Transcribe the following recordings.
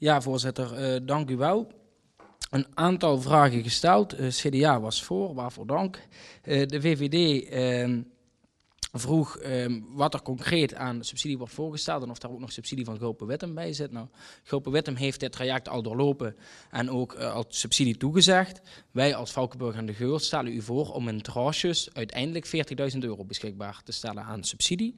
Ja, voorzitter, dank u wel. Een aantal vragen gesteld. CDA was voor, waarvoor dank. De VVD vroeg wat er concreet aan subsidie wordt voorgesteld en of daar ook nog subsidie van Gulpen-Wittem bij zit. Nou, Gulpen-Wittem heeft dit traject al doorlopen en ook al subsidie toegezegd. Wij als Valkenburg en de Geul stellen u voor om in tranches uiteindelijk €40.000 beschikbaar te stellen aan subsidie.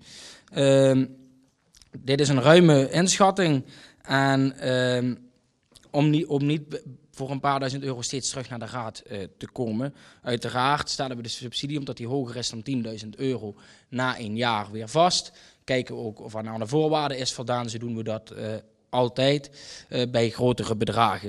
Dit is een ruime inschatting en om niet voor een paar duizend euro steeds terug naar de raad te komen. Uiteraard stellen we de subsidie, omdat die hoger is dan €10.000, na een jaar weer vast. Kijken we ook of er aan de voorwaarden is voldaan. Zo doen we dat altijd bij grotere bedragen.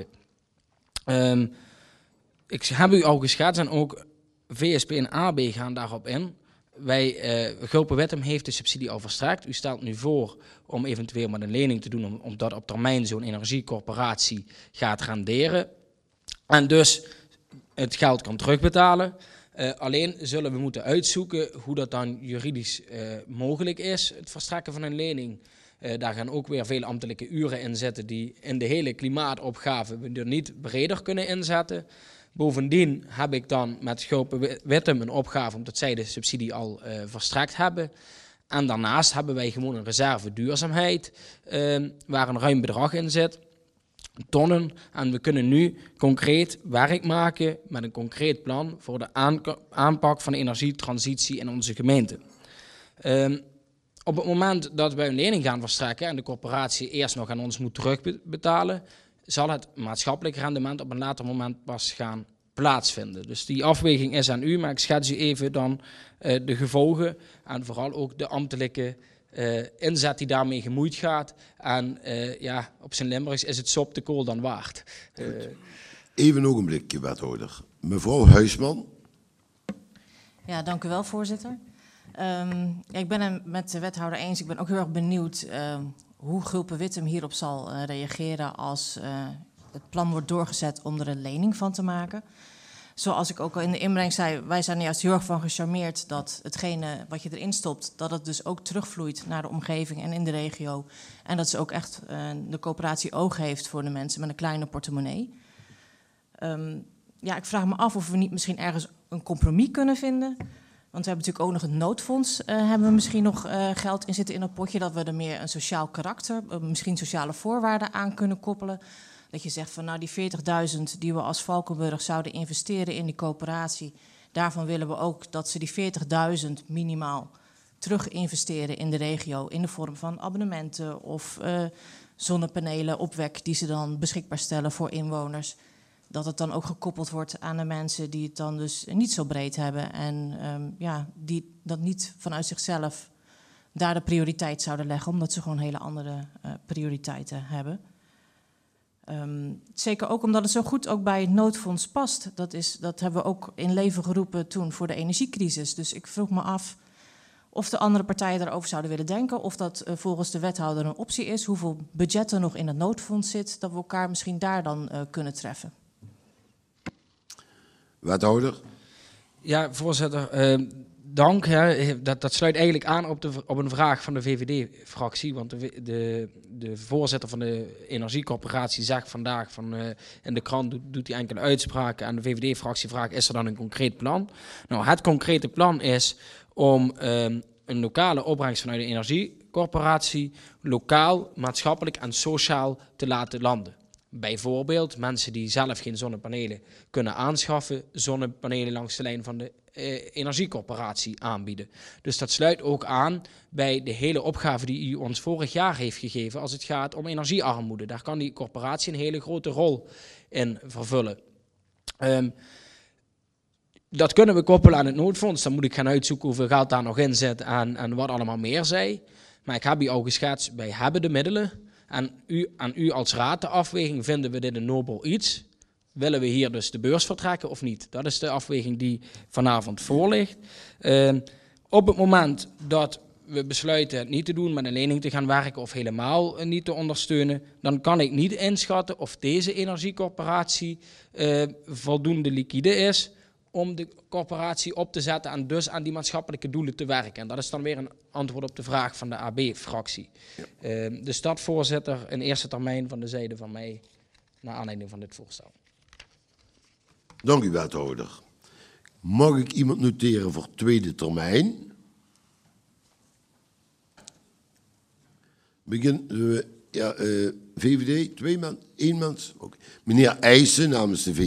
Ik heb u al geschetst en ook VSP en AB gaan daarop in. Gulpen-Wittem heeft de subsidie al verstrekt. U stelt nu voor om eventueel met een lening te doen, omdat op termijn zo'n energiecorporatie gaat renderen. En dus het geld kan terugbetalen. Alleen zullen we moeten uitzoeken hoe dat dan juridisch mogelijk is, het verstrekken van een lening. Daar gaan ook weer veel ambtelijke uren in zitten die in de hele klimaatopgave we er niet breder kunnen inzetten. Bovendien heb ik dan met Gulpen-Wittem een opgave omdat zij de subsidie al verstrekt hebben. En daarnaast hebben wij gewoon een reserve duurzaamheid waar een ruim bedrag in zit. Tonnen. En we kunnen nu concreet werk maken met een concreet plan voor de aanpak van de energietransitie in onze gemeente. Op het moment dat wij een lening gaan verstrekken en de corporatie eerst nog aan ons moet terugbetalen, zal het maatschappelijk rendement op een later moment pas gaan plaatsvinden. Dus die afweging is aan u, maar ik schets u even dan de gevolgen en vooral ook de ambtelijke inzet die daarmee gemoeid gaat. En op zijn Limburgs is het sop de kool dan waard. Even een ogenblikje, wethouder. Mevrouw Huisman. Ja, dank u wel, voorzitter. Ik ben het met de wethouder eens. Ik ben ook heel erg benieuwd hoe Gulpen-Wittem hierop zal reageren als het plan wordt doorgezet om er een lening van te maken. Zoals ik ook al in de inbreng zei, wij zijn er juist heel erg van gecharmeerd dat hetgene wat je erin stopt, dat het dus ook terugvloeit naar de omgeving en in de regio. En dat ze ook echt de coöperatie oog heeft voor de mensen met een kleine portemonnee. Ik vraag me af of we niet misschien ergens een compromis kunnen vinden. Want we hebben natuurlijk ook nog het noodfonds, hebben we misschien nog geld in zitten in dat potje, dat we er meer een sociaal karakter, misschien sociale voorwaarden aan kunnen koppelen. Dat je zegt van nou die 40.000 die we als Valkenburg zouden investeren in die coöperatie, daarvan willen we ook dat ze die 40.000 minimaal terug investeren in de regio in de vorm van abonnementen of zonnepanelen, opwek die ze dan beschikbaar stellen voor inwoners. Dat het dan ook gekoppeld wordt aan de mensen die het dan dus niet zo breed hebben en die dat niet vanuit zichzelf daar de prioriteit zouden leggen, omdat ze gewoon hele andere prioriteiten hebben. Zeker ook omdat het zo goed ook bij het noodfonds past. Dat hebben we ook in leven geroepen toen voor de energiecrisis. Dus ik vroeg me af of de andere partijen daarover zouden willen denken. Of dat volgens de wethouder een optie is. Hoeveel budget er nog in het noodfonds zit. Dat we elkaar misschien daar dan kunnen treffen. Wethouder. Ja, voorzitter. Dank. Dat sluit eigenlijk aan op een vraag van de VVD-fractie. Want de voorzitter van de energiecorporatie zegt vandaag in de krant doet hij enkele uitspraken. En de VVD-fractie vraagt, is er dan een concreet plan? Nou, het concrete plan is om een lokale opbrengst vanuit de energiecorporatie lokaal, maatschappelijk en sociaal te laten landen. Bijvoorbeeld mensen die zelf geen zonnepanelen kunnen aanschaffen, zonnepanelen langs de lijn van de energiecorporatie aanbieden. Dus dat sluit ook aan bij de hele opgave die u ons vorig jaar heeft gegeven als het gaat om energiearmoede. Daar kan die corporatie een hele grote rol in vervullen. Dat kunnen we koppelen aan het noodfonds. Dan moet ik gaan uitzoeken hoeveel geld daar nog in zit en wat allemaal meer zij. Maar ik heb u al geschetst, wij hebben de middelen. En aan u als raad de afweging, vinden we dit een nobel iets? Willen we hier dus de beurs vertrekken of niet? Dat is de afweging die vanavond voor ligt. Op het moment dat we besluiten het niet te doen, met een lening te gaan werken of helemaal niet te ondersteunen, dan kan ik niet inschatten of deze energiecorporatie voldoende liquide is om de corporatie op te zetten en dus aan die maatschappelijke doelen te werken. En dat is dan weer een antwoord op de vraag van de AB-fractie. Ja. De stadvoorzitter in eerste termijn van de zijde van mij, naar aanleiding van dit voorstel. Dank u, wethouder. Mag ik iemand noteren voor tweede termijn? VVD, 1 mens? Okay. Meneer Eijssen namens de VVD.